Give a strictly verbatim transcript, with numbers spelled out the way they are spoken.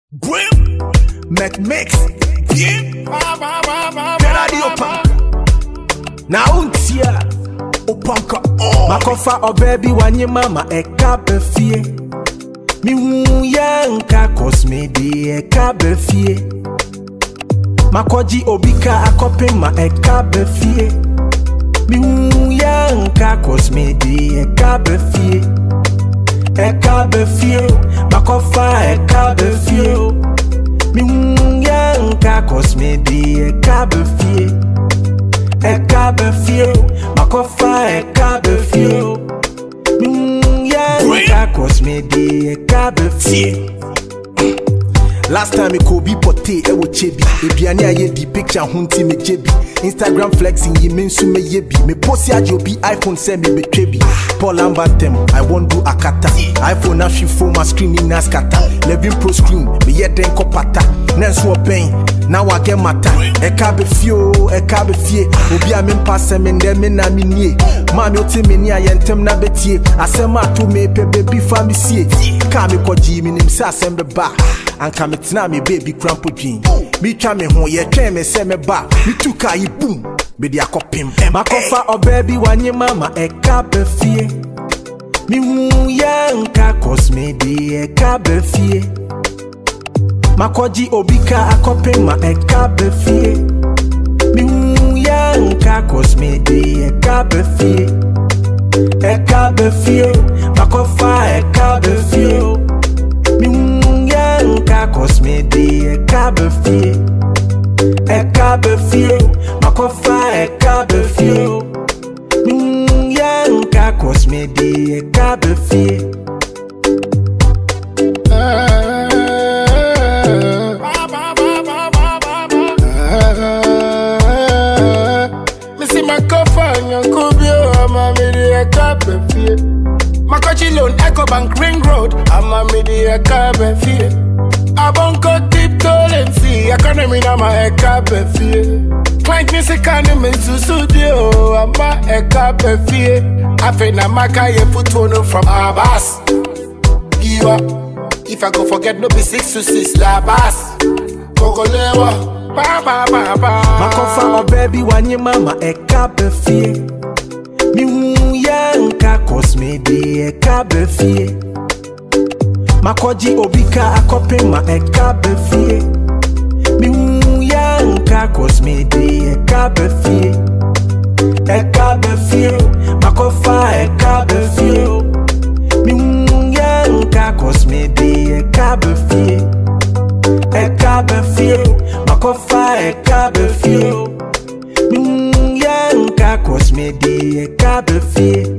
Brim, Mac Mix, Bien, Radio Punk. Now untia, Opanka, Makofa or baby one your mama a cabe fee. Me woo yanka cos me de a cabe fee. Makoji obika a copy ma a cabe fee. Me woo yanka cos me de a cabe fee. A cabe fee, Makofa a cabe fee. Me woo yanka cos me de a cabe fee. A cabe fee, Makofa a cabe fee. Me yanka cos me de a cabe fee. Last time me Kobe pote e wo chebi Ebiani aye di picture hunti me jebi Instagram flexing ye mensu me yebi Me post ya jobi iPhone send me be trebi Paul Ambantem I won't do akata iPhone na shi phone my screen in naskata eleven Pro screen me ye den kopata Nenso ben now I get mata E ka be fio e ka be fie Obi a men pass me ndem me na me nie Ma me oti me ni ayentem na betie Asema to me pe baby family sie Ka me koji me nim sa asem be ba Anka me tina me baby crampo jean Me twa me ho ye twa me se me ba Me tuka yi boom me di akopim Makofa o baby wanye mama e ka be fie Me hu yanka cos me di e ka be fie Makoji obika akopim ma e ka be fie Me hu yanka cos me di e ka be fie E ka be fie Makofa e ka be fie Me hu yanka cos me di e ka be fie E ka be fie Makofa e ka be fie Me yanka cos me di e ka be fie Missy Makofa Yankubio ama me di e ka be fie Makochi loan Echo Bank Ring Road ama me di e ka be fie Abonko deep and see economy na ma e ka be fie Client music and me studio ama e ka be fie Afe na maka ye futono from Abbas Giwa if I go forget no be six to six la bass Kokolewa ba ba ba ba Makofa o baby wanye mama e ka be fie Me hu yanka cos me de e ka be fie Makoji obika akopim ma e ka be fie Me hu yanka cos me de e ka be fie E ka be fie Makofa e ka be fie Me hu yanka cos me de e ka be fie E ka be fie Makofa e ka be fie Me hu yanka cos me de e ka be fie